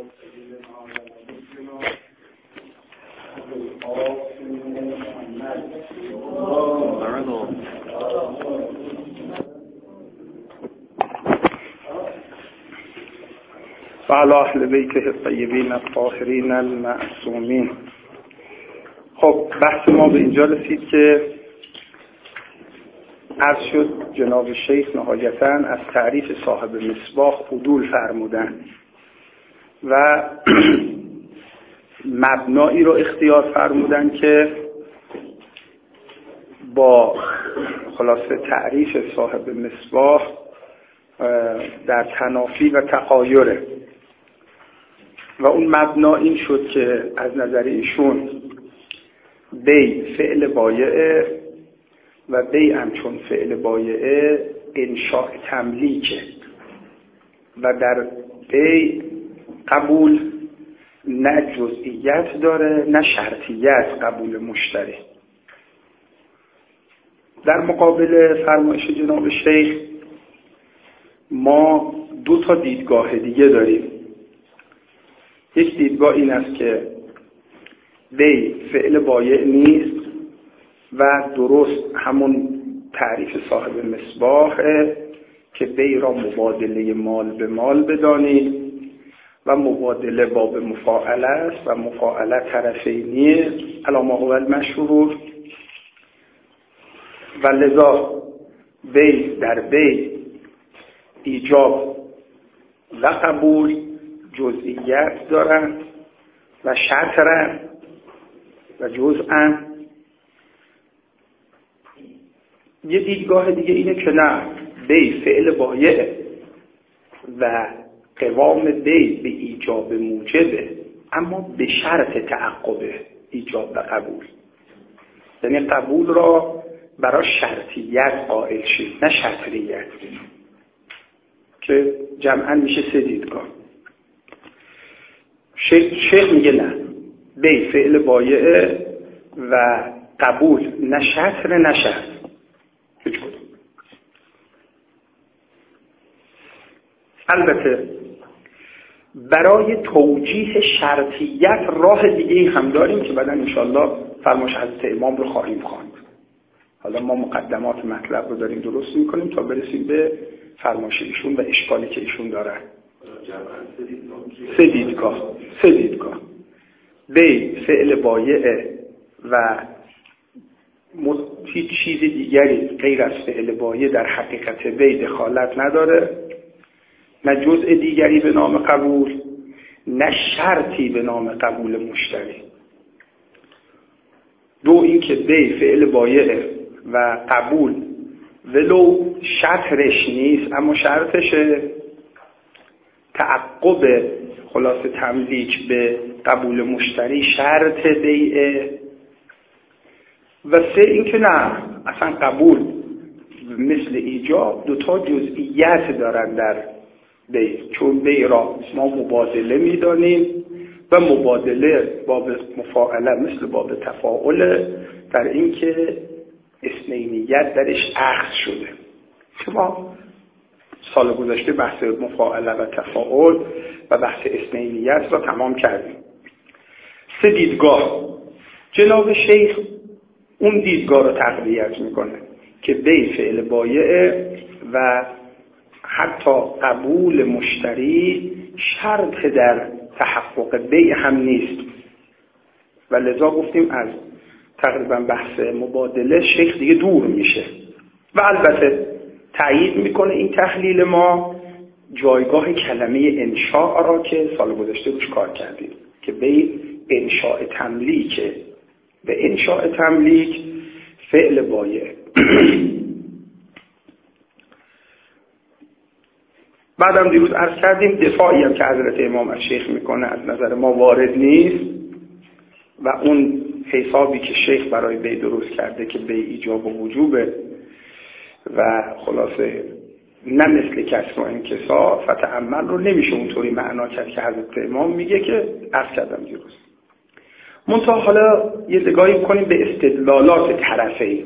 وعلى اهل بیته الطیبین الطاهرین المعصومین. خب بحث ما به اینجا رسید که عرض شد جناب شیخ نهایتاً از تعریف صاحب مصباح عدول فرمودن و مبنایی رو اختیار فرمودن که با خلاصه تعریف صاحب مصباح در تنافی و تغایره و اون مبنا این شد که از نظر ایشون بی فعل بایعه و بی همچون فعل بایعه انشاء تملیکه و در بی قبول نه جزئیت داره نه شرطیت قبول مشتری. در مقابل فرمایش جناب شیخ ما دو تا دیدگاه دیگه داریم. یک دیدگاه این است که بی فعل بایع نیست و درست همون تعریف صاحب مصباحه که بی را مبادله مال به مال بدانید و مبادله باب مفاعله است و مفاعله طرفینیه علی ما هو المشهور و لذا بی در بی ایجاب و قبول جزئیت دارن و شرطن و جزءن. یه دیدگاه دیگه اینه که نه، بی فعل بایعه و قوام بی به ایجاب موجبه اما به شرط تعقب ایجاب و قبول، یعنی قبول را برای شرطیت قائل شید نه شرطیت، که جمعاً میشه سه دیدگاه. شیخ میگه نه، بی فعل بایعه و قبول نه شرط نه شرط. البته برای توجیه شرطیت راه دیگه هم داریم که بعدا انشالله فرمایش حضرت امام رو خواهیم خواند. حالا ما مقدمات مطلب رو داریم درست میکنیم تا برسیم به فرمایش ایشون و اشکالی که ایشون دارن. سه دیدگاه بی فعل بایعه و هیچ چیز دیگری غیر از فعل بایع در حقیقت بی دخالت نداره، نه جزء دیگری به نام قبول نه شرطی به نام قبول مشتری. دو این که بی فعل بایع و قبول ولو شرطش نیست اما شرطشه تعقب خلاصه تملیک به قبول مشتری شرط بیعه. و سه این که نه، اصلا قبول مثل ایجاب دوتا جزئیت دارن در بی، چون بی را ما مبادله میدانیم و مبادله باب مفاعله مثل باب تفاعل در این که اثنینیت درش اخذ شده. شما سال گذشته بحث مفاعله و تفاعل و بحث اثنینیت را تمام کردیم. سه دیدگاه. جناب شیخ اون دیدگاه رو تقویت میکنه که بی فعل بایعه و حتی قبول مشتری شرط در تحقق بی هم نیست و لذا گفتیم از تقریبا بحث مبادله شیخ دیگه دور میشه و البته تأیید میکنه این تحلیل ما جایگاه کلمه انشاء را که سال گذشته روش کار کردیم که بی انشاء تملیکه و انشاء تملیک فعل بایع. بعدم دیروز عرض کردیم دفاعی هم که حضرت امام از شیخ میکنه از نظر ما وارد نیست و اون حسابی که شیخ برای بی درست کرده که بی ایجاب و وجوبه و خلاصه نه مثل کسب و انکسار فتعمل رو نمیشه اونطوری معنا کرد که حضرت امام میگه که عرض کردم دیروز. منتها حالا یه نگاهی کنیم به استدلالات طرفین،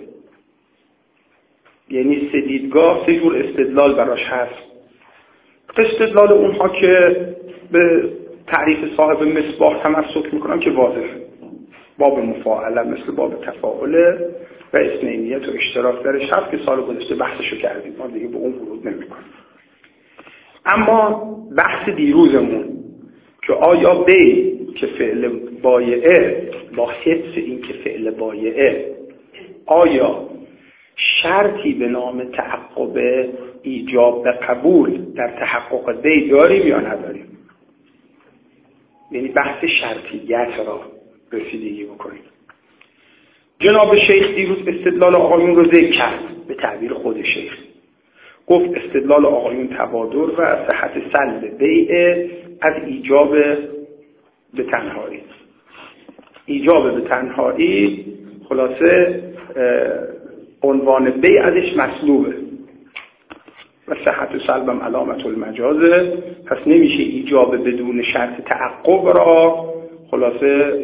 یعنی سه دیدگاه سه جور استدلال براش هست. استدلال اونها که به تعریف صاحب مصباح تمسک میکنم که واضح، باب مفاعله مثل باب تفاعله و اثنینیت و اشتراک درش هست که سال گذشته بحثشو کردیم، ما دیگه به اون ورود نمیکنیم. اما بحث دیروزمون که آیا بی که فعل بایعه با حفظ این که فعل بایعه آیا شرطی به نام تحقق ایجاب و قبول در تحقق بی داریم یا نداریم؟ یعنی بحث شرطیت را رسیدگی بکنیم. جناب شیخ دیروز استدلال آقایون رو ذکر کرد به تعبیر خود شیخ، گفت استدلال آقایون تبادر و صحت سلب بیع از ایجاب به تنهایی. ایجاب به تنهایی خلاصه عنوان بیع ازش مسلوبه و صحت و سلبم علامت المجازه، پس نمیشه ایجاب بدون شرط تحقق را خلاصه.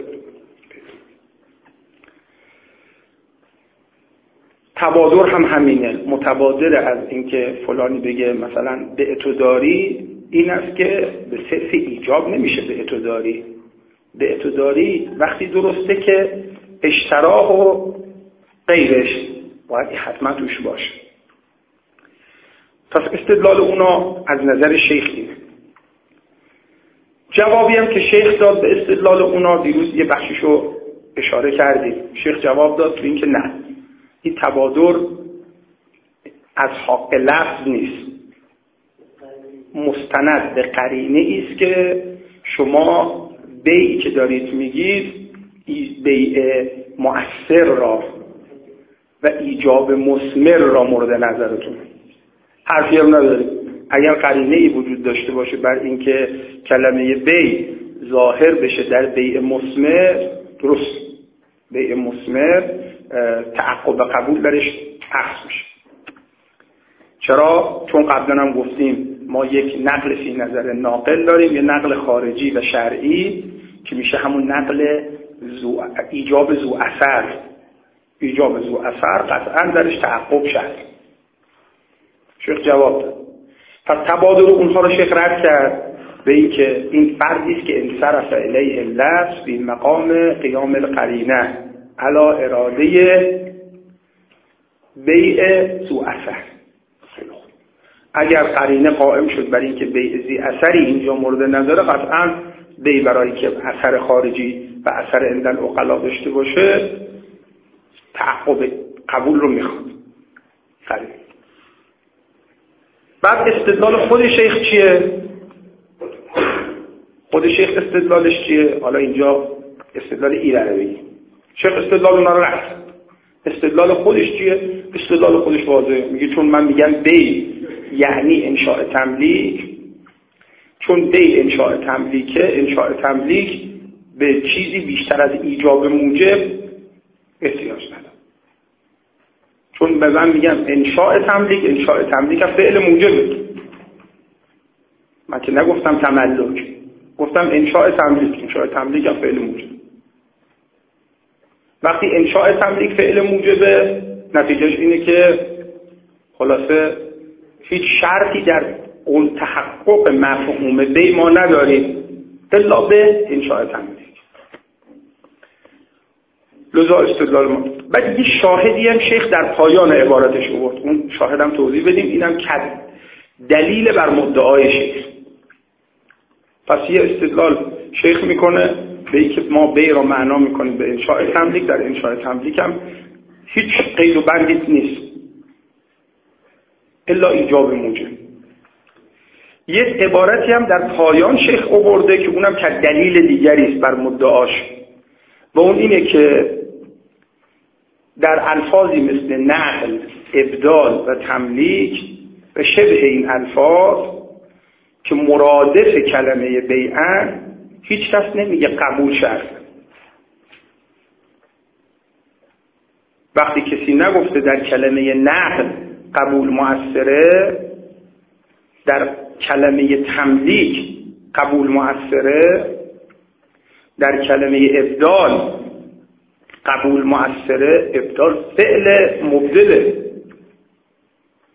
تبادر هم همینه، متبادر از اینکه فلانی بگه مثلا به اتوداری این است که به صرف ایجاب نمیشه به اتوداری. به اتوداری وقتی درسته که اشتراک و غیرش باید حتما توش باشه. پس استدلال اونا از نظر شیخ اینه. جوابی هم که شیخ داد به استدلال اونا دیروز یه بخشیشو اشاره کردیم. شیخ جواب داد به این که نه، این تبادر از حق لفظ نیست، مستند به قرینه است که شما بیعی که دارید میگید بیع مؤثر را و ایجاب مثمر را مورد نظرتون، حرفی هم ندارید. اگر قرینه‌ای وجود داشته باشه بر اینکه کلمه بیع ظاهر بشه در بیع مثمر، درست بیع مثمر تعقب و قبول درش پخش میشه. چرا؟ چون قبلا هم گفتیم ما یک نقل فی نظر ناقل داریم، یه نقل خارجی و شرعی که میشه همون نقل ایجاب ذو اثر. ایجاب ذو اثر قطعا درش تعقب شد. شیخ جواب داد. پس تبادر اونها رو شیخ رد کرد به این که این فردی است که انصرف الیه اللفظ فی مقام قیام القرینه علا اراده بیع ذو اثر. اگر قرینه قائم شد برای اینکه بیع ذی اثری اینجا مورد نظر، قطعا بیع برای که اثر خارجی و اثر عندن عقلا داشته باشه تعقب قبول رو میخواد. قرینه. بعد استدلال خود شیخ چیه؟ خود شیخ استدلالش چیه؟ حالا اینجا استدلال ایرانوی. شیخ استدلال اونا رو رفت. استدلال خودش چیه؟ استدلال خودش واضحه، میگه چون من میگم بی یعنی انشاء تملیک، چون بی انشاء تملیکه، انشاء تملیک به چیزی بیشتر از ایجاب موجب احتیاج نداره. چون به من میگم انشاء تملیک، انشاء تملیک هم فعل موجبه. من که نگفتم تملک، گفتم انشاء تملیک، انشاء تملیک هم فعل موجب. وقتی انشاء تملیک فعل موجبه، نتیجهش اینه که خلاصه هیچ شرطی در اون تحقق مفهوم بی ما نداریم الا به انشاء تملیک. لذا استدلال ما. بعد یه شاهدی هم شیخ در پایان عبارتش آورد، اون شاهدم توضیح بدیم، اینم دلیل بر مدعای شیخ. پس یه استدلال شیخ میکنه به اینکه ما بی را معنا میکنیم به انشاء تملیک، در انشاء تملیک هم هیچ قید و بندی نیست الا ایجاب موجب. یه عبارتی هم در پایان شیخ آورده که اونم که دلیل دیگری است بر مدعاش و اون اینه که در الفاظی مثل نقل، ابدال و تملیک و شبه این الفاظ که مرادف کلمه بیعن، هیچ کس نمیگه قبول شرط. وقتی کسی نگفته در کلمه نقل قبول مؤثره، در کلمه تملیک قبول مؤثره، در کلمه ابدال قبول مؤثره، ابدال فعل مبدله،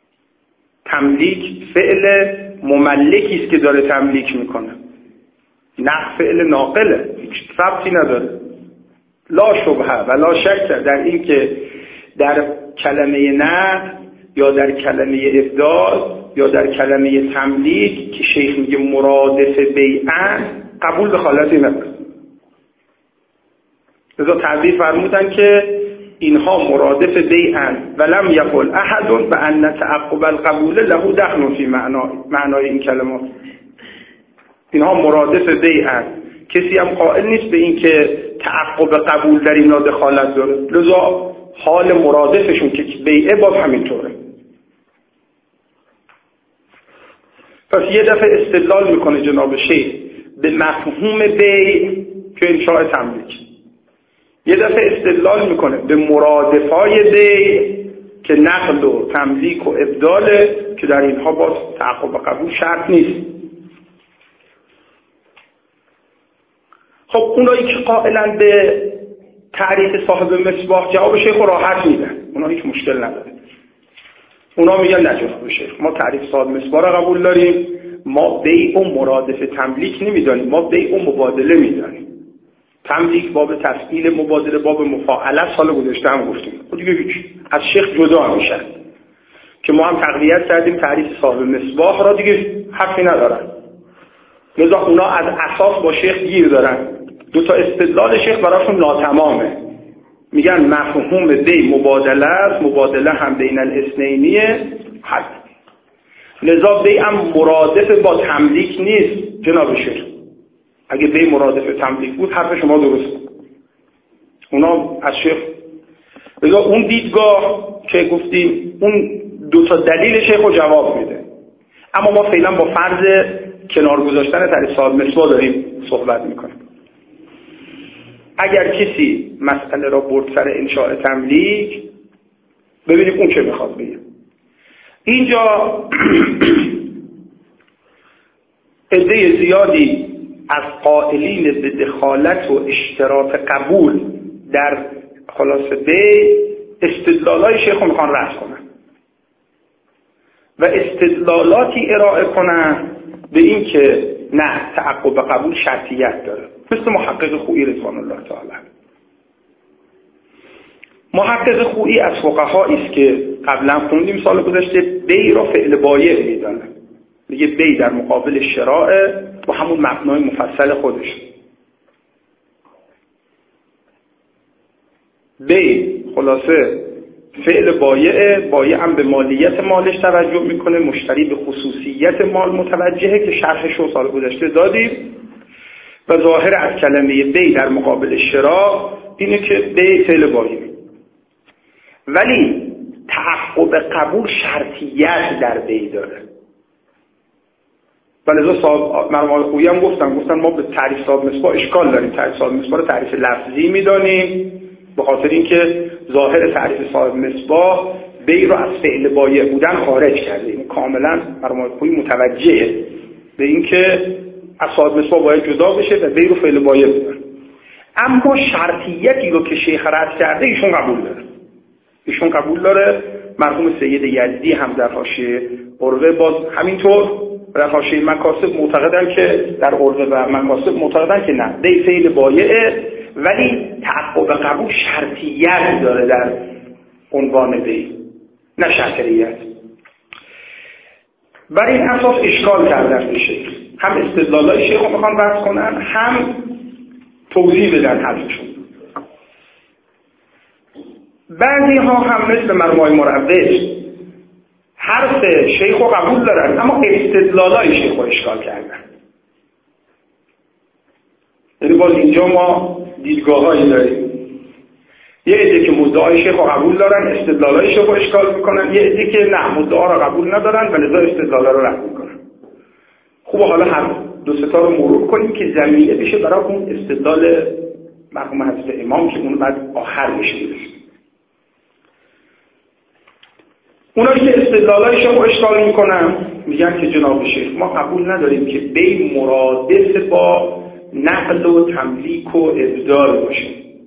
تملیک فعل مملکی است که داره تملیک میکنه. نقل فعل ناقله، هیچ ربطی نداره. لا شبهه و لا شک در این که در کلمه نقل یا در کلمه ابدال یا در کلمه تملیک که شیخ میگه مرادف بیعن، قبول دخالتی نداره. لذا تعبیر فرمودن که اینها مرادف بیعن ولم یقل احد و ان تعقب القبول له دخل فی معنای این کلمات. اینها مرادف بیعن، کسی هم قائل نیست به این که تعقب قبول در اینا دخالت داره. لذا حال مرادفشون که بیعه باز همینطوره. پس یه دفعه استدلال میکنه جناب شیخ به مفهوم بیع که انشاء تملیک، یه دفعه استدلال میکنه به مرادفای بیع که نقل و تملیک و ابداله که در اینها باز تعقب قبول شرط نیست. خب اونایی که قائلن به تعریف صاحب مصباح جواب شیخ راحت میدن، اونا هیچ مشکل نداره. اونا میگن نه جناب شیخ، ما تعریف صاحب مصباح را قبول داریم، ما بیع و مرادف تملیک نمیدانیم، ما بیع و مبادله میدانیم. تملیک باب تفعیل، مبادله باب مفاعله، سال گذشته هم گفتیم. خب دیگه هیچ از شیخ جدا میشن که ما هم تقویت کردیم تعریف صاحب مصباح را، دیگه حرفی ندارن. لذا اونا از اساس با شیخ گیر دارن. دو تا استدلال شیخ براشون ناتمامه. میگن مفهوم بیع مبادله است، مبادله هم بین الاثنینیه، حد. لذا بیع هم مرادف با تملیک نیست جناب شیخ. اگه بیع مرادف تملیک بود حرف شما درست بود. اونا از شیخ لذا اون دیدگاه که گفتیم اون دو تا دلیل شیخ رو جواب میده. اما ما فعلا با فرض کنار گذاشتن تعریف صاحب مصباح داریم صحبت میکنیم. اگر کسی مسئله را برد سر انشاء تملیک، ببینیم اون چه میخواد بگه. اینجا عده زیادی از قائلین به دخالت و اشتراط قبول در خلاصه بیع استدلالای شیخ رو میخوان رد کنن و استدلالاتی ارائه کنن به این که نه تعقب قبول شرطیت داره، مثل محقق خویی رضوان الله تعالی. محقق خویی از فقهایی است که قبلا خوندیم سال گذشته بیع را فعل بایع میدانه. میگه بیع در مقابل شراء با همون مبنای مفصل خودش. بیع خلاصه فعل بایع هم به مالیت مالش توجه میکنه، مشتری به خصوصیت مال متوجهه که شرحش رو سال گذشته دادیم. و ظاهر از کلمه بیع در مقابل شراء اینه که بیع فعل بایع، ولی تعقب قبول شرطیت در بیع داره. ولذا مرحوم خویی هم گفتن ما به تعریف صاحب مصباح اشکال داریم. تعریف صاحب مصباح رو تعریف لفظی میدانیم به خاطر اینکه ظاهر تعریف صاحب مصباح بیع رو از فعل بایع بودن خارج کرده. این کاملا مرحوم خویی متوجهه به اینکه از صاحب مصباح باید جدا بشه و بیع رو فعل بایع بدن. اما شرطیتی رو که شیخ رد کرده ایشون قبول داره. مرحوم سید یزدی هم در حاشیه عروه باز همینطور، در حاشیه مکاسب معتقدن که در عروه و مکاسب معتقدن که نه بیع فعل بایعه، ولی تعقب قبول شرطیت داره در عنوان بیع، نه شرطیت. بر این اساس اشکال کردن به شیخ، هم استدلالای شیخ رو میخوان بحث کنن، هم توضیح بدن حرفشون. بعضی ها هم مثل مرحوم مروج حرف شیخ رو قبول دارن، اما استدلالای شیخ رو اشکال کردن. یعنی باز اینجا ما دیدگاه‌هایی داریم. یه عده که مدعای شیخ رو قبول دارن، استدلالای شیخ رو اشکال میکنن. یه عده که نه مدعا رو قبول ندارن و لذا استدلالا رو رد میکنن. خوب حالا هر دو سه تا رو مرور کنیم که زمینه بشه برای اون استدلال مرحوم حضرت امام که اون بعد آخر میشه. اونایی که استدلالای شیخ رو اشکال میکنن میگن که جناب شیخ ما قبول نداریم که بیع مرادف با نقل و تملیک و ابدال باشه.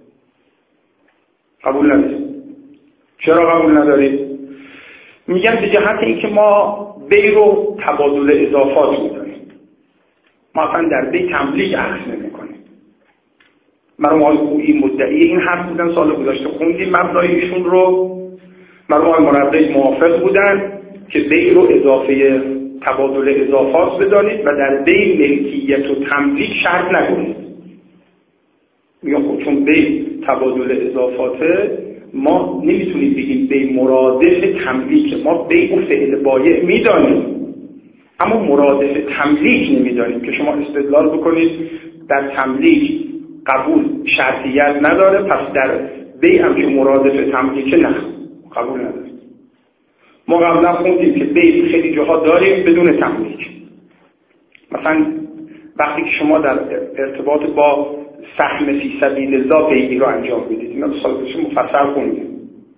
قبول نداریم. چرا قبول نداریم؟ میگن به جهت اینکه ما بیع رو تبادل اضافات میدونیم. ما اصلا در بی تملیک اخذ نمی‌کنیم. مرحوم آقای خویی مدعی این حرف بودن، سال گذشته خوندیم مبنای ایشون رو. مرحوم آقای مرقی موافق بودن که بی رو اضافه تبادل اضافات بدانید و در بی ملکیت و تملیک شرط نکنید. میگم خب چون بی تبادل اضافاته ما نمیتونیم بگیم بی مرادف تملیک. ما بی و فعل بایع میدانیم اما مرادف تملیک نمیدانیم که شما استدلال بکنید در تملیک قبول شرطیت نداره پس در بی هم که مرادف تملیک نه قبول نداره. ما قبلا خوندیم که بی خیلی جاها داریم بدون تملیک. مثلا وقتی که شما در ارتباط با سهم فی سبیل الله بیعی رو انجام بدید، اینا دو سال پیش مفصل خوندیم.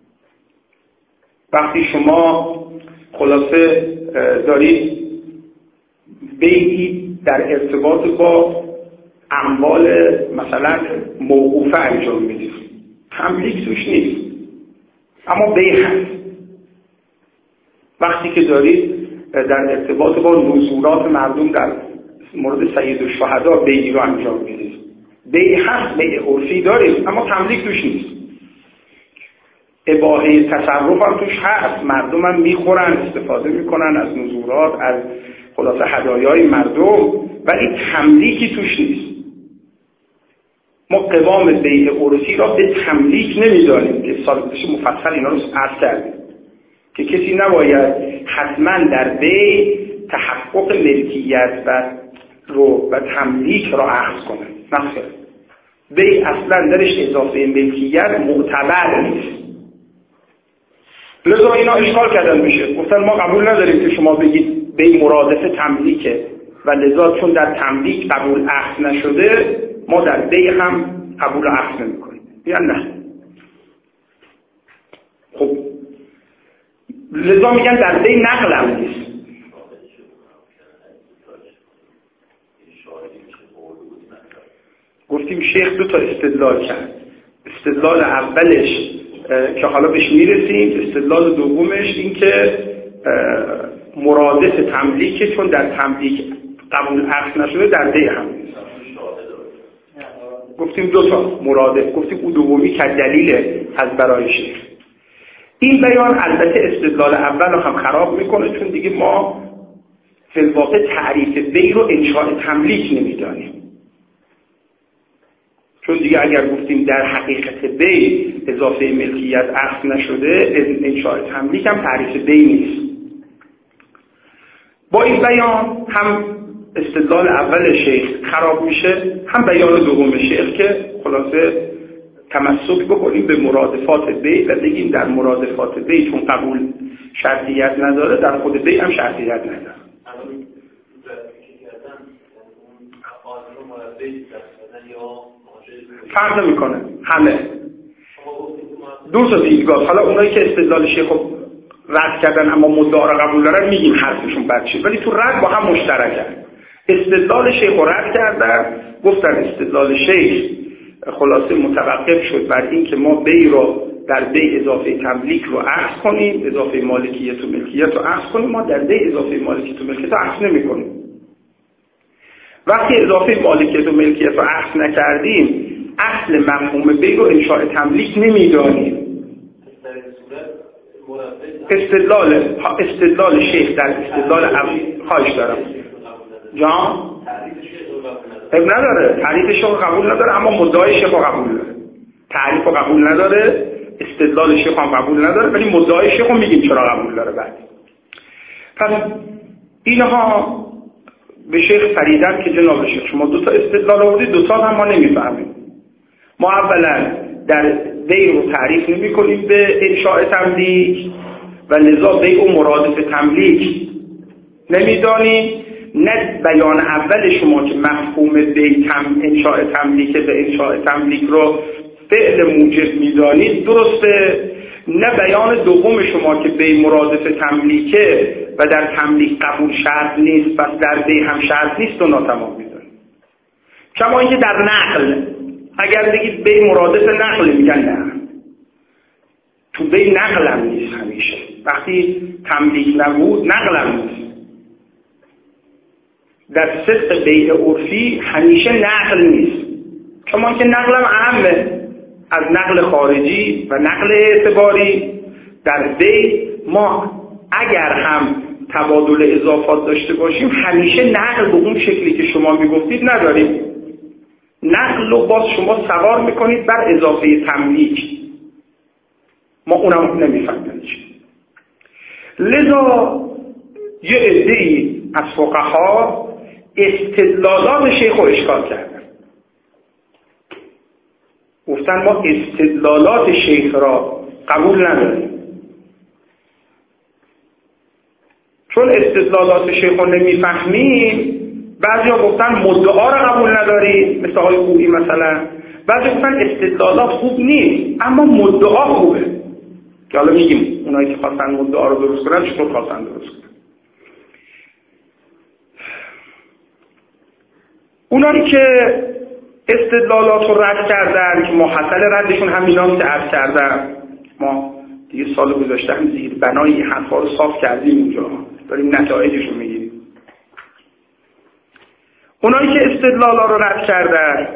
وقتی شما خلاصه دارید بیعی در ارتباط با اموال مثلا موقوفه انجام بدید، تملیک توش نیست اما بی هست. وقتی که دارید در ارتباط با نزولات مردم در مورد سید الشهدا بیعی رو انجام بدید، بی هست، بی عرفی دارید اما تملیک توش نیست. اباحه تصرف هم توش هست، مردم هم میخورن، استفاده میکنن از نزولات، از خلاصه هدایای مردم، ولی تملیکی توش نیست. ما قوام بیع عرفی را به تملیک نمیدانیم که سال گذشته مفصل اینا رو عرض کردیم که کسی نباید حتما در بیع تحقق ملکیت و تملیک را اخذ کنه. مثلا بیع اصلا درش اضافه ملکیت معتبر نیست. لذا اینا اشکال کردن میشه، گفتن ما قبول نداریم که شما بگید بیع مرادف تملیکه و لذا چون در تملیک قبول اخذ نشده ما در بیع هم قبول اخذ نمی‌کنیم. یا نه. خب لذا میگن در بیع نقل هم نیست. گفتیم شیخ دو تا استدلال کرد. استدلال اولش که حالا بهش میرسیم، استدلال دومش این که مرادف تملیکه، چون در تملیک قبول اخذ نشده در بیع هم نیست. گفتیم دو تا مرادف، گفتیم او دومی که دلیل از برای شیخ. این بیان البته استدلال اول رو هم خراب میکنه، چون دیگه ما فی الواقع تعریف بیع رو انشاء تملیک نمیدانیم. چون دیگه اگر گفتیم در حقیقت بیع اضافه ملکیت اخذ نشده، انشاء تملیک هم تعریف بیع نیست. با این بیان هم استدلال اول شیخ خراب میشه، هم بیان دوم شیخ که خلاصه تمسک بکنیم به مرادفات بیع و بگیم در مرادفات بیع چون قبول شرطیت نداره، در خود بیع هم شرطیت نداره. فرق نمیکنه همه دو تا دیدگاه. حالا اونایی که استدلال شیخ رد کردن اما مدعا را قبول دارن میگیم حرفشون بد شد، ولی تو رد با هم مشترکن. استدلال شیخ رو رد کردن، گفتن استدلال شیخ خلاصه متوقف شد بر این که ما بیع رو در بیع اضافه تملیک رو اخذ کنیم، اضافه مالکیت و ملکیت رو اخذ کنیم. ما در بیع اضافه مالکیت و ملکیت رو اخذ نمی کنیم. وقتی اضافه مالکیت و ملکیت رو اخذ نکردیم، اصل مفهوم بیع رو انشاء تملیک نمیدانیم. استدلال شیخ در استدلال اول خواهش دارم جان اب نداره، تعریف شیخ قبول نداره اما مدعای شیخ قبول داره. تعریف قبول نداره، استدلال شیخ هم قبول نداره، ولی مدعای شیخ میگیم چرا قبول داره. بعد پس اینها به شیخ فریدن که جناب شیخ شما دو تا استدلال آوردید، دو تا هم ما نمیفهمیم. ما اولا در بیع رو تعریف نمی کنیم به انشاء تملیک و لذا بیع و مرادف تملیک نمیدانیم. نه بیان اول شما که مفهوم بیع انشاء تملیک به انشاء تملیک رو فعل موجب میدانید درسته، نه بیان دوم شما که بیع مرادف تملیکه و در تملیک قبول شرط نیست پس در بیع هم شرط نیست و ناتمام میدانید. کما اینکه در نقل اگر بگید بیع مرادف نقل میگن نه، تو بیع نقل هم نیست. همیشه وقتی تملیک نبود نقل هم نیست. در صدق بیع عرفی همیشه نقل نیست، کما که نقل هم اهمه از نقل خارجی و نقل اعتباری. در بیع ما اگر هم تبادل اضافات داشته باشیم همیشه نقل به اون شکلی که شما میگفتید نداریم. نقل رو باز شما سوار میکنید بر اضافه تملیک، ما اونم نمیفهمیم. لذا یه عده‌ای از فقها استدلالات شیخ رو اشکال کردن، گفتن ما استدلالات شیخ را قبول نداریم، چون استدلالات شیخ رو نمیفهمیم. بعضی ها گفتن مدعا را قبول نداریم، مثل آقای خویی مثلا. بعضی گفتن استدلالات خوب نیست اما مدعا خوبه، که حالا میگیم اونایی که خواستن مدعا رو درست کنن چطور خواستن درست کنن. اونایی که استدلالات رو رد کردن که محصل ردشون همیناست که عرض کردن، ما دیگه سال گذشته هم زیر بنای این حرفا رو صاف کردیم، اونجا داریم نتایجش رو میگیریم. اونایی که استدلالات رو رد کردن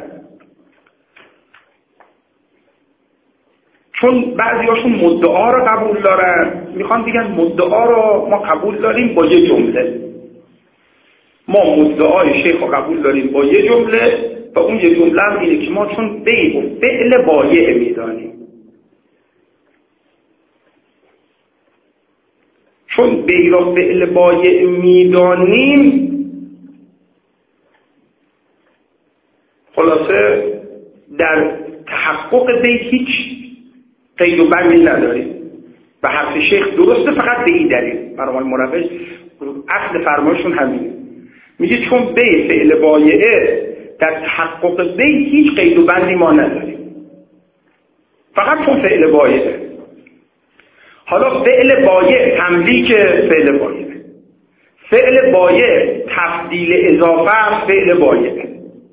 چون بعضیاشون مدعا رو قبول دارن، میخوان بگن مدعا رو ما قبول داریم با یه جمله، ما مدعای شیخ رو قبول داریم با یه جمله و اون یه جمله هم اینه که ما چون بیع و فعل بایع میدانیم، چون بیع و فعل بایع میدانیم خلاصه در تحقق بیع هیچ قید و بندی نداریم. و حرف شیخ درسته، فقط به این دلیل برای مربش اصل فرمایشون همینه، میگه چون بیع فعل بایعه در تحقق بیع هیچ قید و بندی ما نداریم، فقط چون فعل بایعه. حالا فعل بایع تملیک فعل بایع، فعل بایع تفضیل اضافه فعل بایع،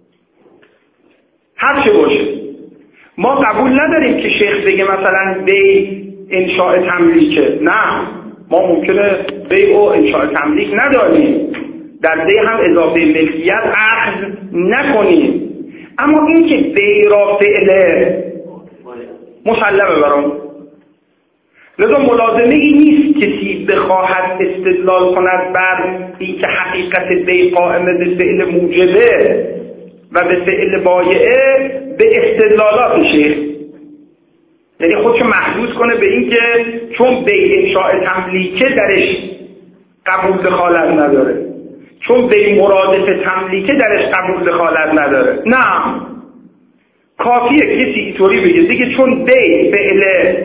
هر چه باشه ما قبول نداریم که شیخ بگه مثلا بیع انشاء تملیکه. نه، ما ممکنه بیع و انشاء تملیک نداریم، در بیع هم اضافه ملکیت اخذ نکنیم، اما این که بیع را فعل مسلمه برام. لذا ملازمه این نیست کسی بخواهد استدلال کند بر این که حقیقت بیع قائمه به فعل موجبه و به فعل بایعه به استدلالات شیخ، یعنی خودشو محدود کنه به این که چون بیع انشاء تملیکه درش قبول دخالت نداره، چون بیع مرادف تملیکه درش قبول دخالت نداره. نه، کافیه کسی اینطوری بگه دیگه چون بیع فعل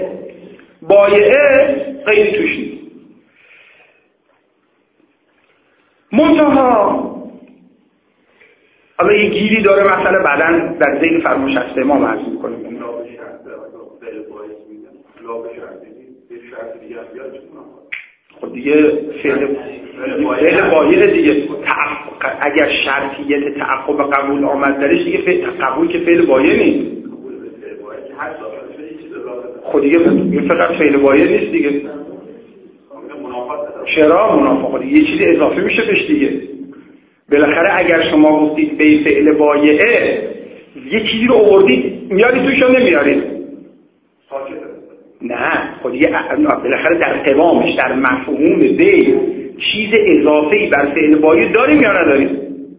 بایعه غیر توش نیست. منتها حالا یه گیری داره مثلا بعداً در ذیل فرمایش هست ما عرض می‌کنیم. خب دیگه فعل بایعه دیگه اگر شرطیت تعقب قبول آمد درش دیگه قبول که فعل بایعه نیست. خب دیگه فقط فعل بایعه نیست دیگه. چرا منافقت یه چیزی اضافه میشه بهش دیگه. بالاخره اگر شما گفتید به فعل بایعه یه چیزی رو آوردید، میارید توش یا نمیارید؟ نه، خب دیگه بالاخره در قوامش در مفهوم بیع چیز اضافه‌ای بر فعل بایع داریم یا نداریم؟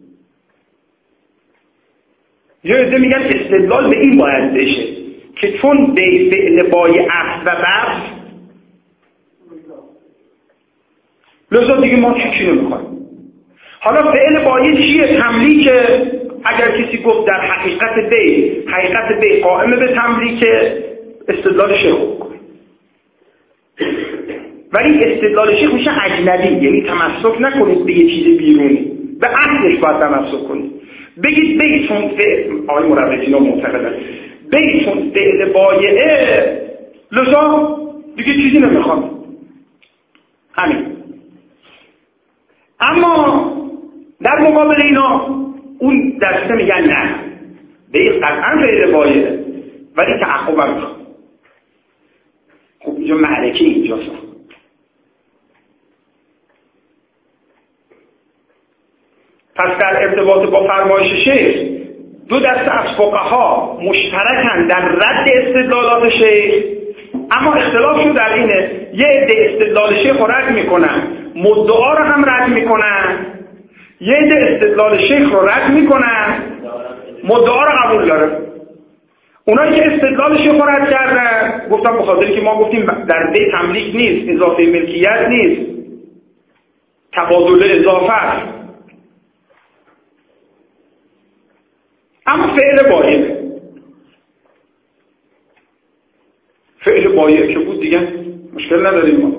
یا عده میگن استدلال به این باید بشه که چون بیع فعل بایع اصل و بحث، لذا دیگه ما چی نمیخوایم. حالا فعل بایع چیه؟ تملیک. اگر کسی گفت در حقیقت بیع قائمه به تملیک، استدلال شیخ بکنه. ولی استدلال شیخ میشه اجنبی، یعنی تمسک نکنید به یه چیز بیرونی، به اصلش باید تمسک کنید. بگید بیع چون آقای مربی‌ها معتقدن بیع چون فعل بایعه، لذا دیگه چیزی نمیخوام. همین. اما در مقابل اینا اون دسته میگن نه، بیع قطعا فعل بایعه ولی تعقب هم میخوام. خب اینجا معرکه اینجاست. پس در ارتباط با فرمایش شیخ دو دسته از فقها مشترکن در رد استدلالات شیخ، اما اختلاف شو در اینه یه عده استدلال شیخ رو رد میکنن، مدعا رو هم رد میکنن، یه عده استدلال شیخ رو رد میکنن، مدعا رو قبول داره. اونایی که استدلال شیخ رو رد کردن گفتم بخاطری که ما گفتیم در بی تملیک نیست، اضافه ملکیت نیست، تبادل اضافه است. اما فعل بایع، فعل بایع که بود دیگه مشکل نداریم ما.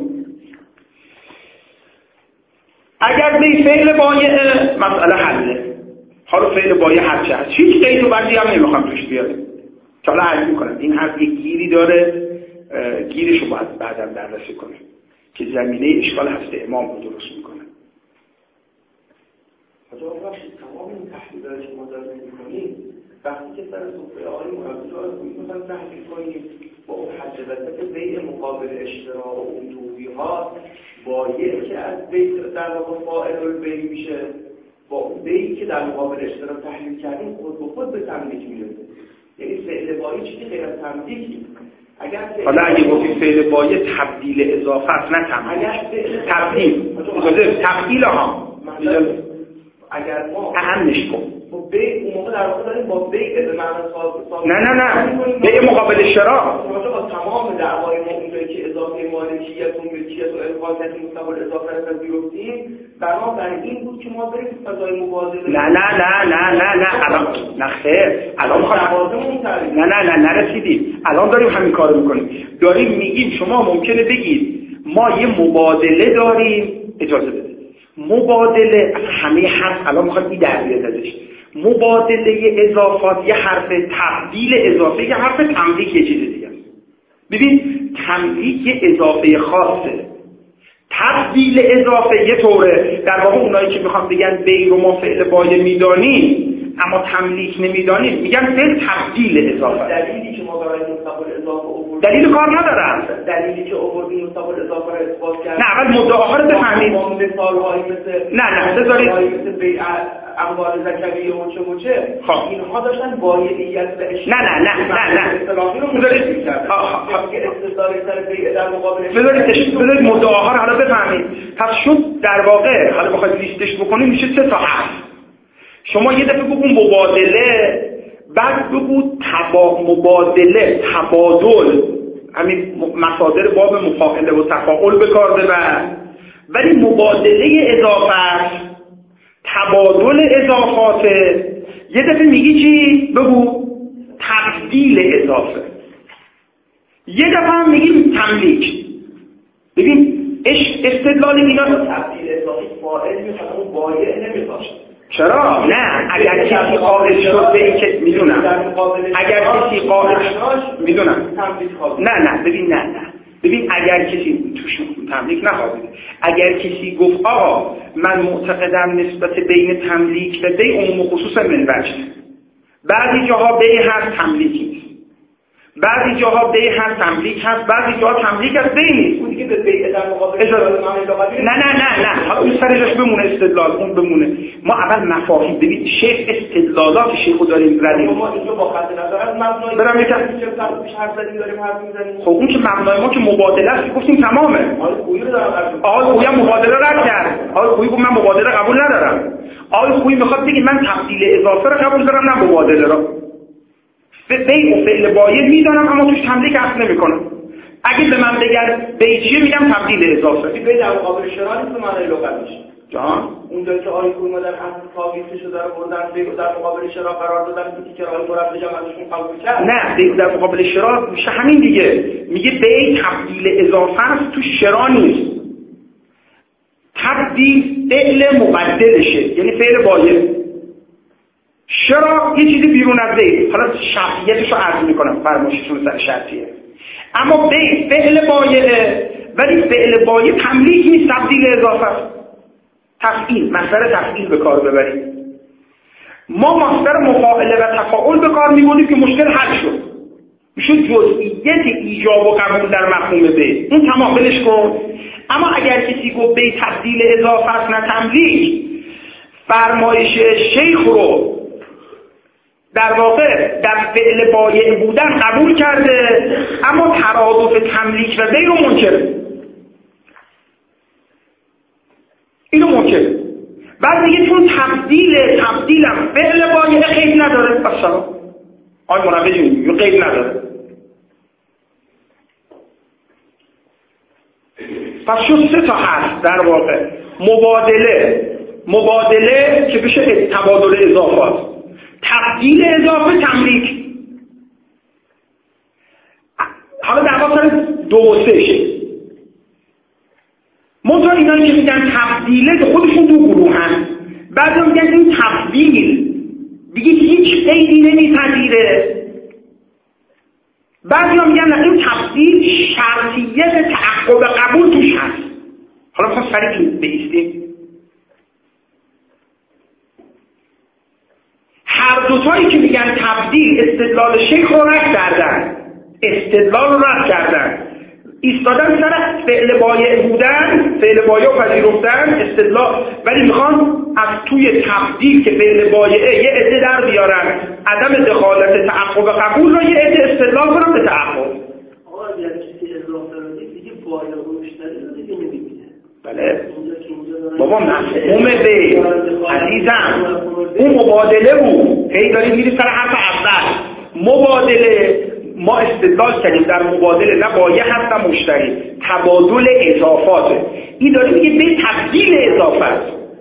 اگر به فعل بایع مسئله حله، حالا فعل بایع حل شد، هیچ قید و بندی هم نمیخوام توش بیاره، حالا حل میکنم. این حرف یک گیری داره، گیرش رو باید بعدم بررسی کنیم که زمینه اشکال هست امام رو درست میکنه. تمام این تحلیلات که ما داریم میکنیم وقتی که سر سفره آقای مربی رو میخوایم تحلیل کنیم با اون حد وسط بیع مقابل اشترا و اون توضیحات بایع که از بیع در واقع فاعل البیع میشه با اون بیعی که در مقابل اشترا تحلیل کردیم خود به خود به تملیک میرسه. یعنی فعل بایع چیزی غیر از تملیکی. حالا اگه گفتید فعل بایع تبدیل اضافه است نه تملیک، تبدیل ها اگر ما اهمش کن با بیع اون موقع در واقع داریم با بیع به معنی نه بیع مقابل شراء با تمام دعوای ما اونجایی که اضافه مالکیت و ملکیت و القاطیت مستقل اضافه رو پذیرفتیم بنابراین بود که ما بریم فضای مبادله. نه خیر الان نرسیدیم، الان داریم همین کارو میکنیم، داریم میگیم شما ممکنه بگید ما یه مبادله داریم، اجازه بده مبادله از همه حرف الان میخواد این در بیاد ازش، مبادله اضافات یه حرف، تبدیل اضافه یه حرف، تملیک یه چیز دیگه است. ببین تملیک یه اضافه خاصه، تبدیل اضافه یه طوره. در واقع اونایی که میخوام بگن بیع رو ما فعل بایع میدانیم اما تملیک نمیدانیم میگن فعل تبدیل اضافه. دلیلی که ما برای مستقل اضافه آوردیم دلیل کار ندارن، دلیلی که آوردیم مستقل اضافه رو اثبات کردیم. نه اول مدعاها رو بفهمید. مثال‌هایی مثل نه بذارید مثل بیع اموال زکویه و چه اینها داشتن بایعیت به نه اصطلاحی رو مدرس می‌کردن که استدلال سر بیع در مقابل بذارید مدعاها رو حالا بفهمید. پس شد در واقع حالا بخواید لیستش بکنید میشه 3 تا حرف. شما یه دفعه بگو مبادله، بعد بگو مبادله، تبادل، همین مصادر باب مفاعله و تفاعل به کار ببر، ولی مبادله اضافه، تبادل اضافات، یه دفعه میگی چی؟ بگو تبدیل اضافه، یه دفعه هم میگیم تملیک. ببین استدلال اینا تبدیل اضافه فاعل میخواد اون بایع نمیخواد. چرا؟ نه اگر کسی قائل شد به این که میدونم اگر کسی قائل میدونم نه ببین اگر کسی توش تملیک نخواهد، اگر کسی گفت آقا من معتقدم نسبت بین تملیک و بیع عموم خصوص من وجه، بعضی جاها بیع هست تملیک نیست، بعضی جاها بیع هست تملیک هست، بعضی جاها تملیک هست بیع نیست. اون دیگه به بیع در مقابل نه حالا اون سرش بمونه، استدلال اون بمونه. ما اول مفاهیم ببین شیخ استدلالات شیخو داریم ردیم. ما اینجا با خط نظر از مبنای برام یکم حرف زدیم داریم حرف میزنیم. خب اون که مبنای ما که مبادله است گفتیم تمامه. آقای خویی مبادله رد کرد. آقای خویی گفت من مبادله قبول ندارم. آقای خویی میخواد بگه من تبدیل اضافه رو قبول دارم نه مبادله رو. بیع و فعل بایع میدانم اما توش تملیک اصل نمیکنم. اگه به من بگن بیع چیه میگم تبدیل اضافه. بیع در مقابل شراء نیست معنای لغویش. جان اونجایی که آیه کوی در اصل تاویلش رو داره بردن بیع در مقابل شراء قرار دادن که آیه مربی جمع ازشون قبول کرد. نه بیع در مقابل شراء میشه همین دیگه. میگه بیع تبدیل اضافه است تو شراء نیست. تبدیل فعل مبدلشه یعنی فعل بایع. شراء یه چیزی بیرون از بیع، حالا شرطیتش رو عرض میکنم فرمایشتون سر شرطیه. اما بیع فعل بایعه ولی فعل بایع تملیک نیست، تبدیل اضافه است. تفعیل، مصدر تفعیل به کار ببرید. ما مصدر مفاعله و تفاعل به کار میبریم که مشکل حل شد. میشه جزئیت ایجاب و قبول در مفهوم بیع. اون تمام بلش کن. اما اگر کسی گفت بیع تبدیل اضافه است نه تملیک، فرمایش شیخ رو در واقع در فعل بایع بودن قبول کرده، اما ترادف تملیک و غیر رو منکره. اینو منکره. بعد میگه چون تبدیلم فعل بایع قید نداره، اصلا آی منبه میگه قید نداره. پس شد 3 تا هست در واقع: مبادله که بشه تبادل اضافات، تبدیل اضافه، تملیک. حالا در واقع 2 و 3 شه. منطقه اینایی که میگن تبدیله خودشون 2 گروه هست. بعضی میگن این تبدیل دیگه هیچ قیدی نمیپذیره. بعضی میگن نه، این تبدیل شرطیت تعقب قبول توش هست. حالا میخوام سریع بایستیم. هر دوتایی که میگن تبدیل استدلال شیخ رو رد کردن، ایستادن سر فعل بایع بودن، فعل بایع و پذیرفتن استدلال، ولی میخوان از توی تبدیل که فعل بایعه یه عده در بیارن عدم دخالت تعقب قبول رو، یه عده استدلال کنن به تعقب. آقا اگر کسی اضافه رو دیگه بایع و مشتری رو دیگه نمیبینه. بله بابا مفهوم به عزیزم اون مبادله بود. هی داریم میری سر حرف اول. مبادله ما استدلال کردیم در مبادله نه بایع هست نه مشتری، تبادل اضافاته. این داره میگه به تبدیل اضافت.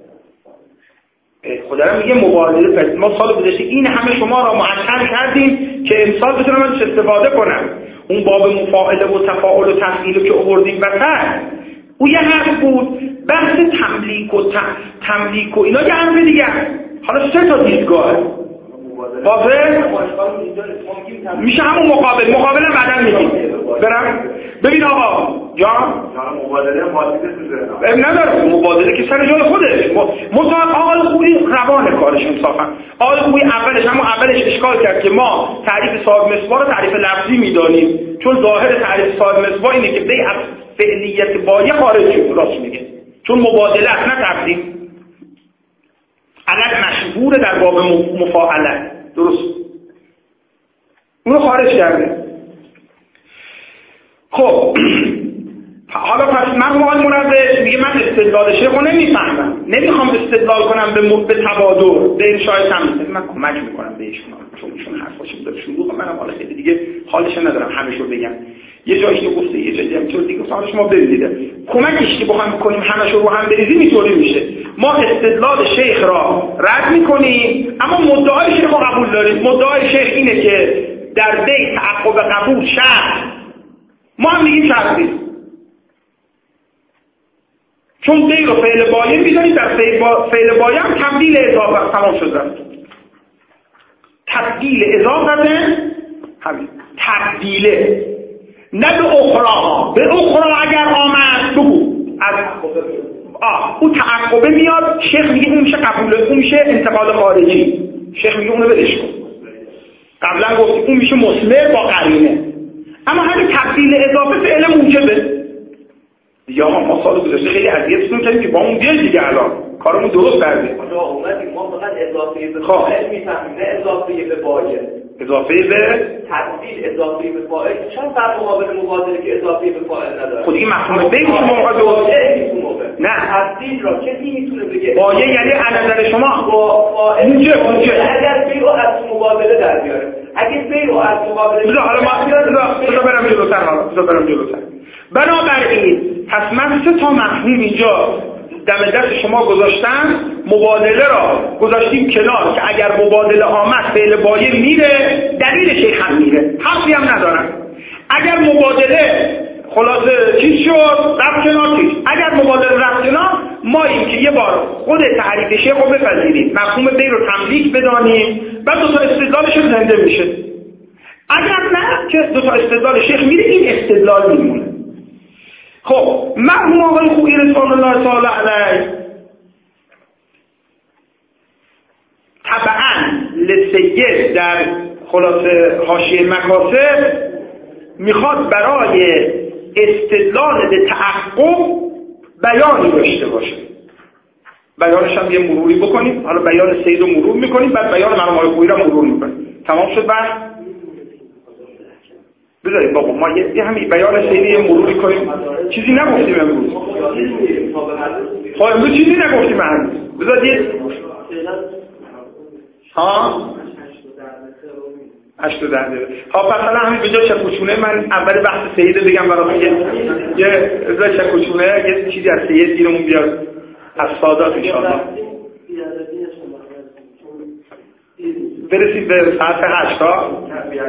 خدا را میگه مبادله. پس ما سال گذشته این همه شما را معطل کردیم که امسال بتونم ازش استفاده کنم. اون باب مفاعله و تفاعل و تفعیل که آوردیم وسط، اون یه حرف بود. بحث تملیک و اینا یه حرف دیگه. حالا 3 تا دیدگاه واضح میشه. همون مقابل بعداً میگیم. برم ببین آقا جان مبادله مادی نداره. مبادله که سر جای خودش. مطابق آقای خوبی روان کارش انصافا. آقای خوبی اولش اشکال کرد که ما تعریف صاحب مصباح رو تعریف لفظی میدانیم، چون ظاهر تعریف صاحب مصباح اینه که بیع از فعلیت بایع خارج شد. راست میگه، چون مبادله است نه تبدیل. علت مشهور در باب مفاعله، درست اونو خارج کرده. خب حالا پس من آقای منبه میگه من استدلال شیخ رو نمیفهمم، نمیخوام استدلال کنم به تبادل، به انشاء تمثیل. من کمک میکنم بهشون چون ایشون حرفاشون داره شروع. منم حالا خیلی دیگه حالش ندارم همه‌شو بگم. یه جایش رو گفته یه جایی هم چون دیگه حالا شما ببینید کمکش که بخوایم بکنیم همه‌شو رو هم بریزیم اینطوری میشه. ما استدلال شیخ را رد میکنیم اما مدعای شیخ رو قبول داریم. مدعای شیخ اینه که در بیع تعقب قبول شرط، ما هم میگیم شرط نیست، چون بیع رو فعل بایع میذاریم، در فعل بایع هم تبدیل اضافه تمام شده. تبدیل اضافه همین تبدیله، نه به اخراها. به اخرا اگر آمد بگو از اون تعقبه میاد. شیخ میگه اون میشه قبوله، اون میشه انتقال خارجی. شیخ میگه اونو بدش کن. قبلا گفتی اون میشه مثمر با قرینه. اما همین تبدیل اضافه فعل موجبه. یا ما سال گذشته خیلی اذیتتون کردیم که با اون بیل دیگه الان کارمون درست کردیم. اومدیم ما فقط اضافه به فاعل میفهمیم، نه اضافه به بایع. اضافه به تبدیل، اضافه به فاعل. چون در مقابل مبادله که اضافه به فاعل نداره. خود این مفهوم بین شما نه تبدیل را کسی میتونه بگه بایع یعنی از نظر شما با فاعل موجب. اگر بیرو از مبادله در بیاره، اگه بیرو از مبادله حالا ما برم جلوتر. بنابراین پس من 3 تا مفهوم اینجا دم دست شما گذاشتم. مبادله را گذاشتیم کنار که اگر مبادله آمد فعل بایع میره، دلیل شیخ هم میره، حرفی هم ندارم. اگر مبادله خلاصه چیز شد رفت کنار چیز، اگر مبادله رفت کنار ما این که یه بار خود تعریف شیخ رو بپذیریم، مفهوم بیع رو تملیک بدانیم، بعد 2 تا استدلالش زنده میشه. اگر نه که 2 تا استدلال شیخ میره، این استدلال میمونه. خب مرحوم آقای خویی رضوان الله تعالی علیه طبعا لسید در خلاصه حاشیه مکاسب میخواد برای استدلال به تعقب بیانی داشته باشه. بیانش هم یه مروری بکنیم. حالا بیان سید رو مرور میکنیم، بعد بیان مرحوم آقای خویی رو مرور میکنیم. تمام شد بحث. بذارید بابا ما یه همین بیان سیدی مروری کنیم. چیزی نگفتیم امروز. خب امروز چیزی نگفتیم هنوز. بذارید ها 8 درجه. خب مثلا همین به جای چکوچونه من اول بحث سید بگم براتون یه ازای چکوچونه یه چیزی از سید گیرمون بیاد از سادات ان شاءالله. برسید به ساعت 8 ها.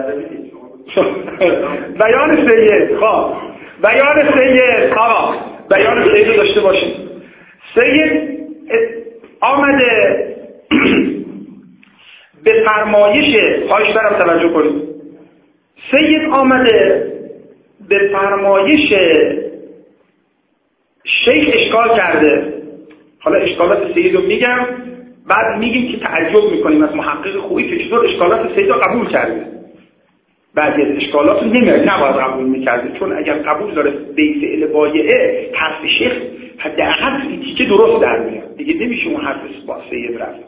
بیان سید. خب بیان سید آقا بیان سید رو داشته باشیم. سید آمده به فرمایش خواهش دارم توجه کنید. سید آمده به فرمایش شیخ اشکال کرده. حالا اشکالات سید رو میگم، بعد میگیم که تعجب میکنیم از محقق خویی که چطور اشکالات سید رو قبول کرده. بعضی از اشکالات رو نباید قبول میکرده، چون اگر قبول داره به فعل بایعه حرف شیخ حداقل که درست در میاد دیگه، نمیشه اون حرف با سید رفت.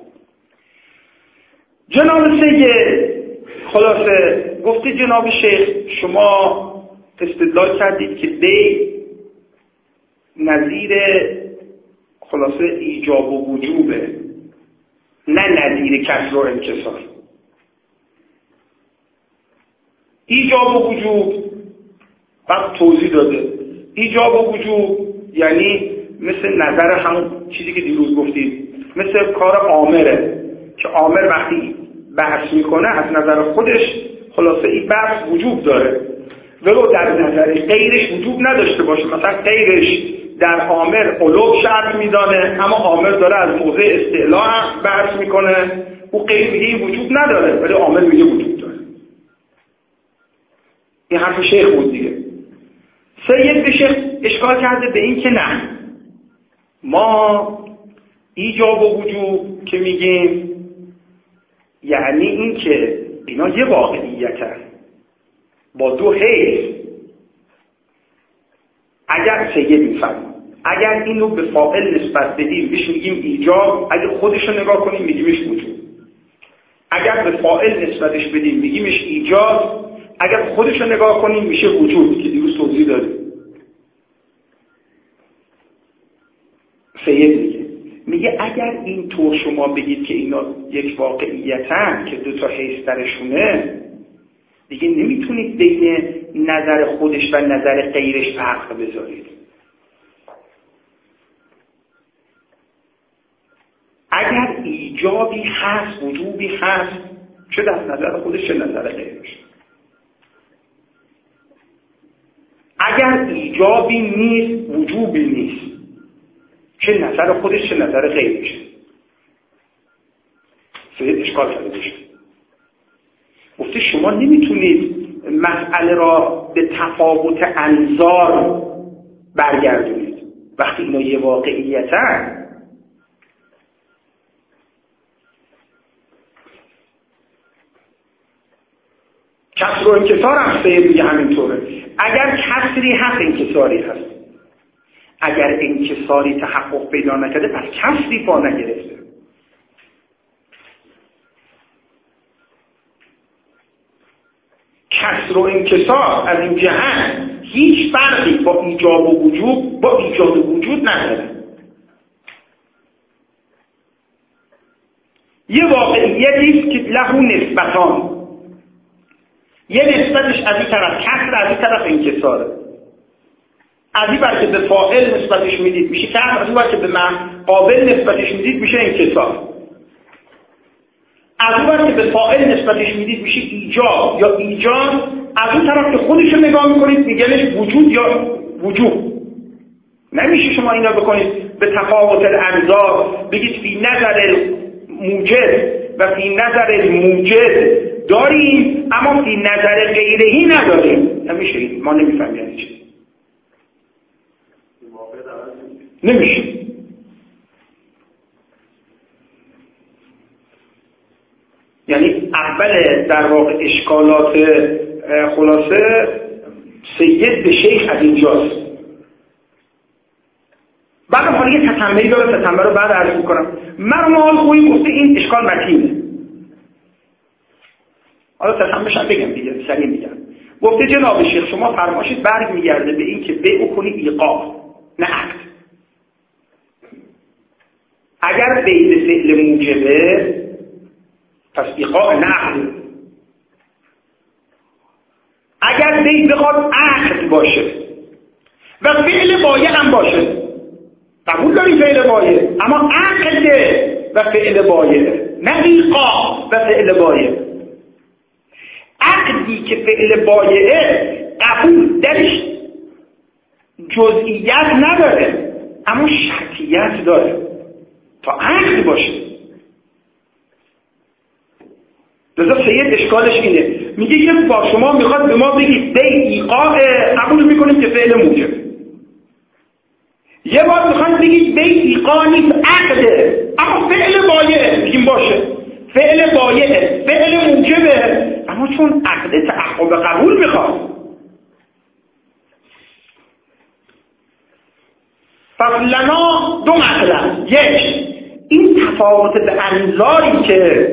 جناب سید خلاصه گفته جناب شیخ شما استدلال کردید که دی نظیر خلاصه ایجاب و وجوبه، نه نظیر کسر و انکسار. ایجاب و وجوب بعد توضیح داده. ایجاب و وجوب یعنی مثل نظر همون چیزی که دیروز گفتید، مثل کار عامره که عامر وقتی بحث میکنه از نظر خودش خلاصه این بحث وجوب داره، ولو در نظر غیرش وجوب نداشته باشه. مثلا غیرش در عامر علو شرط میدانه، اما عامر داره از موضع استعلاء بحث میکنه، او غیر میگه این وجوب نداره ولی عامر میگه وجوب داره. این حرف شیخ بود دیگه. سید به شیخ اشکال کرده به این که نه، ما ایجاب و وجوب که میگیم یعنی این که اینا یه واقعیت هست با دو حیث. اگر سید میفرما اگر اینو به فاعل نسبت بدیم بهش میگیم ایجاب، اگر خودشو نگاه کنیم میگیمش وجوب. اگر به فاعل نسبتش بدیم میگیمش ایجاب، اگر خودشو نگاه کنیم میشه وجود که دیروز توضیح دادیم. سید میگه اگر این طور شما بگید که اینا یک واقعیتن که دو تا حیث درشونه، دیگه نمیتونید بین نظر خودش و نظر غیرش فرق بذارید. اگر ایجابی هست وجوبی هست، چه در نظر خودش چه نظر غیرش. اگر ایجابی نیست وجوبی نیست، چه نظر خودش چه نظر غیرش. سید اشکال کرده بشه. گفته شما نمیتونید مسئله را به تفاوت انظار برگردونید وقتی اینا یه واقعیتن. کسر و انکسار هم سید میگه همینطوره. اگر کسری هست انکساری هست، اگر انکساری تحقق پیدا نکرده پس کسری پا نگرفته. کسر و انکسار از این جهت هیچ فرقی با ایجاب و وجوب با ایجاد و وجود نداره. یه واقعیتی که له نسبتان، یه نسبتش از این طرف کسر، از این طرف انکساره. از این بر که به فاعل نسبتش میدید میشه کسر، از این بر که به مقابل نسبتش میدید میشه انکسار. از اون بر که به فاعل نسبتش میدید میشه ایجاب یا ایجاد، از اون طرف که خودش رو نگاه میکنید میگنش وجود یا وجود. نمیشه شما اینا بکنید به تفاوت الانظار بگید فی نظر موجد و فی نظر موجد داریم اما فی نظر غیرهی نداریم. نمیشه، ما نمیفهمیم یعنی چی. نمیشه. یعنی اول در واقع اشکالات خلاصه سید به شیخ از اینجاست. بعدم حالا یه تتمه‌ای داره، تتمه رو بعد عرض میکنم. مرحوم خویی گفته این اشکال متینه. حالا تتمه‌ش هم بگم دیگه، سریع میگم. گفته جناب شیخ شما فرمایشید برگ میگرده به این که بیع کنی ایقاع نه عقد. اگر بیع به فعل موجبه پس ایقاع نه عقد. اگر بیع بخواد عقد باشه و فعل بایع هم باشه، قبول داریم فعل بایع، اما عقد و فعل بایع نه ایقاع و فعل بایع. عقدی که فعل بایعه قبول درش جزئیت نداره اما شرطیت داره تا عقد باشه. لذا سید اشکالش اینه، میگه که با شما میخواد به ما بگید بیع ایقاع، قبول میکنیم که فعل موجب. یه بار میخواد بگید بیع ایقاع نیست عقده اما فعل بایعه، میگیم باشه فعل بایعه فعل موجبه اما چون عقده تعقب قبول میخواد. پس لنا دو مطلب، یک این تفاوت به انظاری که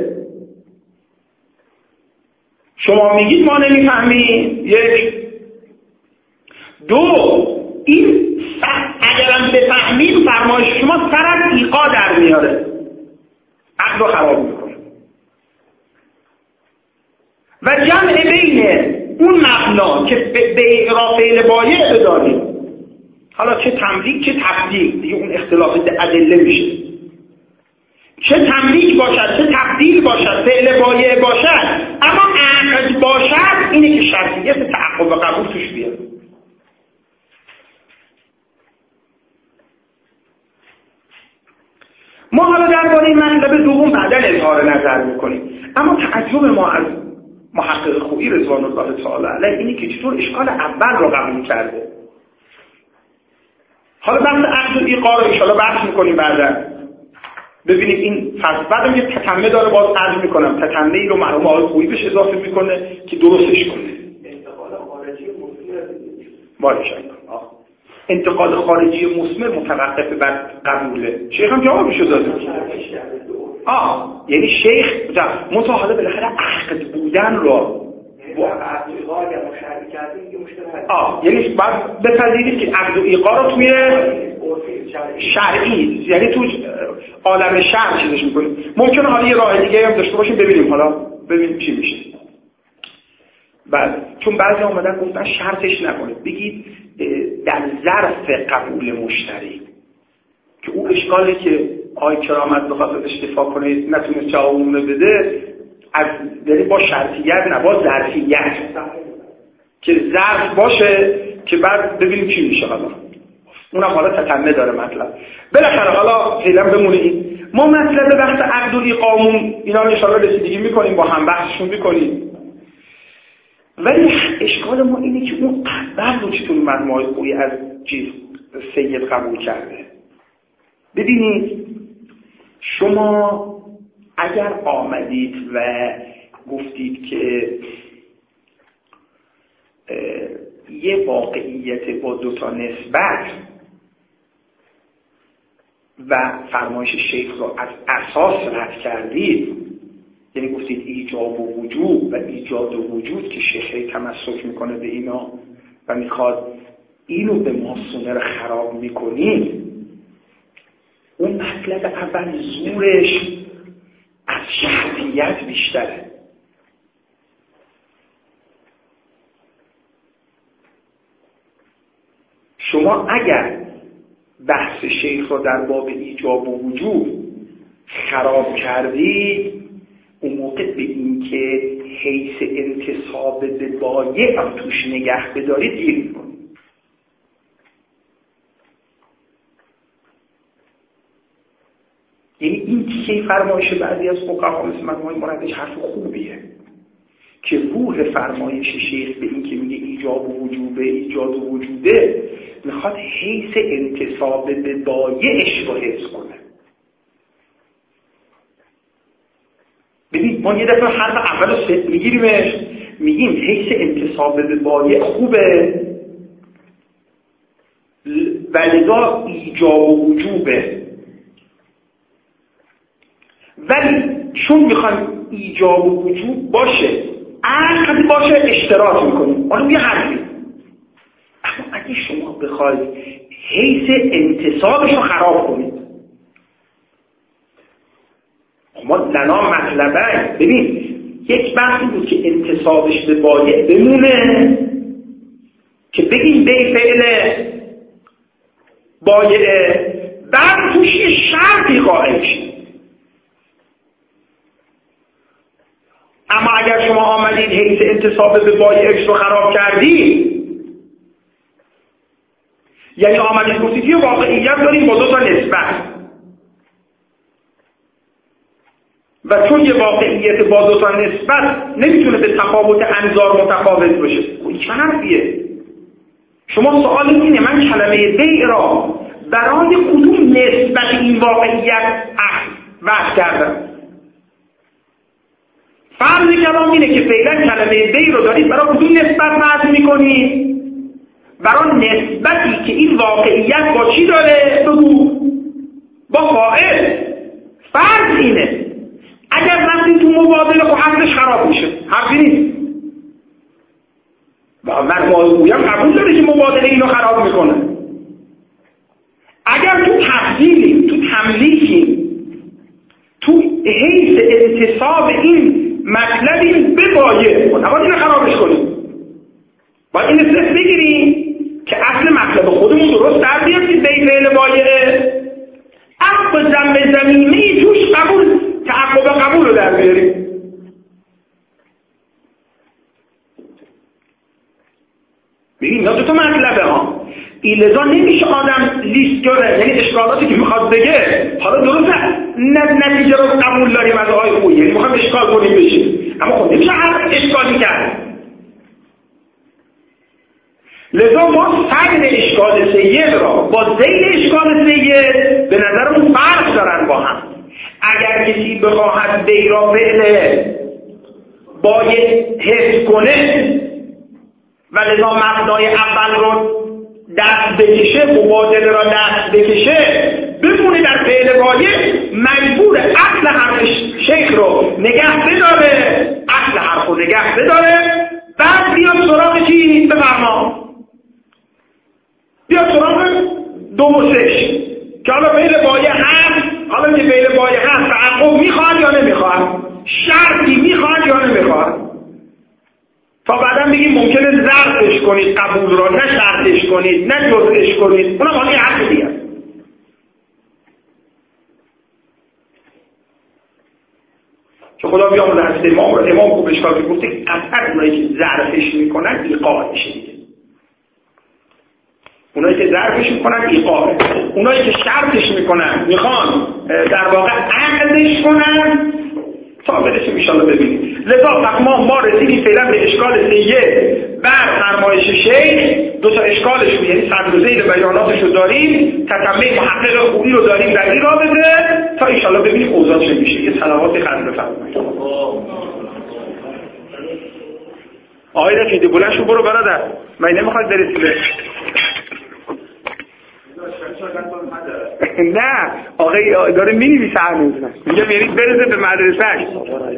شما میگید ما نمیفهمیم، یک. دو این اگرم بفهمیم فرمایش شما سر از ایقاع در میاره، عقد رو خراب میکنه. و جمع بین اون مبنا که به را فعل بایع بداریم، حالا چه تملیک چه تبدیل، دیگه اون اختلاف ادله میشه، چه تملیک باشد چه تبدیل باشد فعل بایع باشد اما عقد باشد، اینه که شرطیت تعقب و قبول توش بیاد. ما حالا درباره این مطلب دوم بعداً اظهار نظر میکنیم، اما تعجب ما از محقق خویی رضوان الله تعالی علیه اینه که چطور اشکال اول رو قبول کرده. حالا بحث عقد و ایقاع رو ان شاءالله بحث میکنیم بعداً. ببینید این فصل بعدم یه تتمه داره، باز عرض میکنم تتمه‌ای رو مرحوم آقای خویی بهش اضافه میکنه که درستش کنه. انتقال خارجی مثمر باشه. انتقال خارجی مثمر متوقف بر قبوله. شیخ هم جوابشو داده. یعنی شیخ متحاله بالاخره عقد بودن رو یعنی باید بپذیرید که عقد و ایقاع رو توی شرعی، یعنی تو عالم شرع چیزش میکنیم. ممکنه حالا یه راه دیگه هم داشته باشیم، ببینیم حالا ببینیم چی میشه. بعد چون بعضی اومدن گفتن شرطش نکنید، بگید در ظرف قبول مشتری، که اون اشکالی که آقای کرامت بخواد اشتفا کنه نتونه جوابونه بده، از یعنی با شرطیت نه با ظرفیت، که ظرف باشه که بعد ببینیم چی میشه. حالا اونم حالا تتمه داره مطلب. بالاخره حالا فعلا بمونید ما مطلب بحث عقد و ایقامون اینا رو ان شاء الله رسیدگی میکنیم، با هم بحثشون میکنیم. ولی اشکال ما اینه که اون قبل رو چطور مجموعه خویی از چیز سید قبول کرده. ببینید شما اگر آمدید و گفتید که یه واقعیت با دوتا نسبت و فرمایش شیخ رو از اساس رد کردید، یعنی گفتید ایجاب و وجوب و ایجاد و وجود که شیخ تمسک میکنه به اینا و میخواد اینو به ما سونر خراب میکنید، اون مطلب اول زورش از شرطیت بیشتره. شما اگر بحث شیخ رو در باب ایجاب و وجود خراب کردید، اون موقع به این که حیث انتصاب به بایع هم توش نگه بدارید گیر می‌کنید. یعنی این تیکه فرمایش بعضی از فقها مثل مرحوم مرادش حرف خوبیه که روح فرمایش شیخ به این که میگه ایجاب و وجوبه، ایجاد و وجوده، میخواد حیث انتصاب به بایعش رو حفظ کنه. ببین ما یه دفعه حرف اول رو ست میگیریمش، میگیم حیث انتصاب به بایع خوبه و لذا ایجاب و وجوبه. ولی چون میخوایم ایجاب و وجوب باشه، عقد باشه، اشتراط میکنیم. حالا یه حرفی، اما اگه شما بخواید حیث انتصابش رو خراب کنید، ما لنا مطلبه، ببین یک بحثی بود که انتصابش به بایع بمونه که بگیم به فعل بایعه، بعد توش یه شرطی قائل شید. اما اگر شما آمدید حیث انتصاب به بایعش رو خراب کردید، یعنی آمدید گفتید یه واقعیت داریم با دو تا نسبت و چون یه واقعیت با دو تا نسبت نمیتونه به تفاوت انظار متفاوت باشه، این چه حرفیه؟ شما سوال اینه من کلمه بیع را برای کدوم نسبت این واقعیت وضع کردم؟ فرض کلام اینه که فعلا کلمه بیع رو دارید برای کدوم نسبت وضع میکنید؟ برای نسبتی که این واقعیت با چی داره؟ بگو با فاعل. فرض اینه اگر رفتید تو مبادله خب حقش خراب میشه، حقی نیست. من موضوعیم قبول داره که مبادله اینو خراب میکنه. اگر تو تفضیلیم، تو تملیکیم، تو حیث انتصاب این مطلبیم ببایه، نباید اینو خرابش کنیم، باید این صرف بگیریم که اصل مطلب خودمون درست در بیاریم. به فعل بایه عقب زمینه توش قبول، تعقب قبول رو در بیاریم. ببین اینا دو تا مطلبه ها. این لذا نمیشه آدم لیست کنه، یعنی اشکالاتی که میخواد بگه حالا درسته نتیجه رو قبول داریم از آقای خویی، یعنی میخواد اشکال کنیم بشیم، اما خب نمیشه هر اشکالی کرد. لذا ما صدر اشکال سید را با ذیل اشکال سید به نظرمون فرق دارن با هم. اگر کسی بخواهد بی را فعل باید حفظ کنه و لذا مبنای اول رو دست بکشه، مبادله را دست بکشه، بمونه در فعل باید، مجبور اصل حرف شیخ رو نگه بداره، اصل حرف رو نگه بداره، بعد بیاد سراغ چی؟ بفرما بیاد سراغ 2 و 3 که حالا فعل بایه هست، حالا که فعل بایه هست تعقب میخواد یا نمیخواد، شرطی میخواد یا نمیخواد، تا بعدا بگیم ممکنه ظرفش کنید قبول را، نه شرطش کنید، نه جزش کنید، اونم حالا یه حرف دیگه است. که خدا بیامرزه حضرت امام خوب اشکال که گفته قطعا اونایی که ظرفش میکنن ایقاع میشه دیگه. اونایی که ظرفش میکنن ایقاعه، اونایی که شرطش میکنن میخوان در واقع عقدش کنن تا برسیم انشاءالله ببینیم. لذا ما رسیدیم فعلا به اشکال سید بر فرمایش شیخ. 2 تا اشکالش رو یعنی صدر و ذیل بیاناتش رو داریم، تتمه محقق خوبی رو داریم در این رابطه، تا انشاءالله ببینیم اوضاع چه میشه. یه صلوات خدمت بفرمایید. آقای رفیقی بلند شو برو برادر، من نمیخواد برسی به نه آقای داره می‌نویسه هنوز، میگم یعنی برسه به مدرسه‌اش.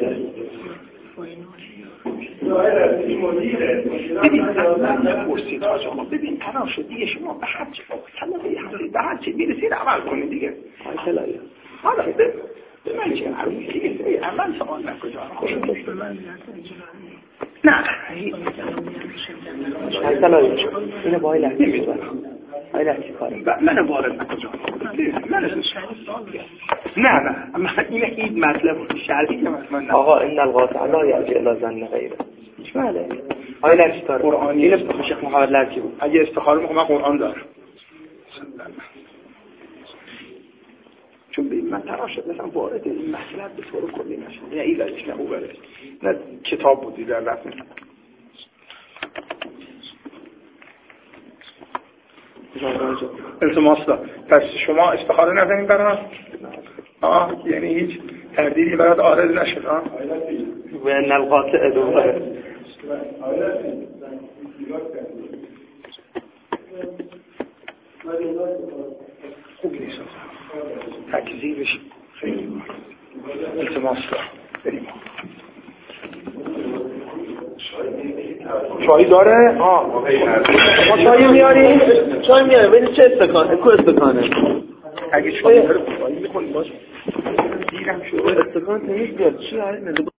ببین نپرسید آقا، ببین تمام شد دیگه، شما به هر چه به هر چه میرسید عمل کنید دیگه. حالا به من چه عروضی دیگه عمل سوال نکجا نه اینو باید لحظه من وارد نکجا نه من این مطلب شرعی که مثلا آقا این القاطع لا یرجع الی ظن غیره بله آیه چیکار قرآنی این شیخ محمد لرکی بود. اگه استخاره میخوام قرآن دارم، چون به من طرف شد مثلا وارد این مطلب به طور کلی نشد، نه ایلش نه اوبرش نه کتاب بودی در رفت التماس دار. پس شما استخاره نزنید برام؟ یعنی هیچ تردیدی برات عارض نشد؟ و ان القاطع دوباره آیه چای داره؟ ما چای میاریم؟ چای میاره ولی چه استکانه؟ کو استکانه؟ اگه چای داره چای میخوریم باش. دیرم شده استکان نیست بیاد چی